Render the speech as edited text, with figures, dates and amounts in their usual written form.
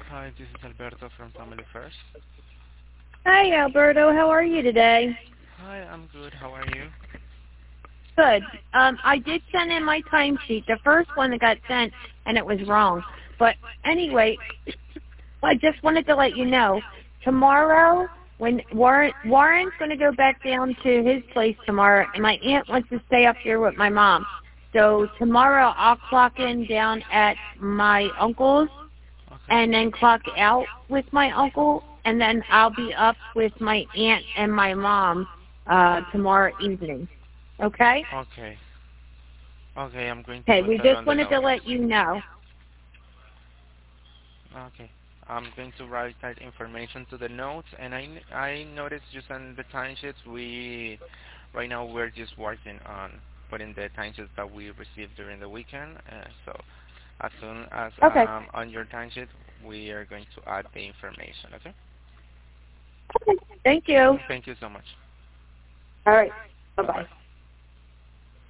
Hi, this is Alberto from Family First. Hi, Alberto. How are you today? Hi, I'm good. How are you? Good. I did send in my timesheet, the first one that got sent, and it was wrong. But anyway, I just wanted to let you know, tomorrow, when Warren's going to go back down to his place tomorrow, and my aunt wants to stay up here with my mom. So tomorrow I'll clock in down at my uncle's Okay. and then clock out with my uncle, and then I'll be up with my aunt and my mom tomorrow evening. Okay? Okay. Okay, I'm going to Okay, put we that just on the wanted to notes. let you know. Okay. I'm going to write that information to the notes, and I noticed you sent the timesheets. Right now we're just working on putting the timesheets that we received during the weekend. So as soon as Okay. on your timesheet, we are going to add the information. Okay. Okay. Thank you. Thank you so much. All right. Bye bye. Bye-bye.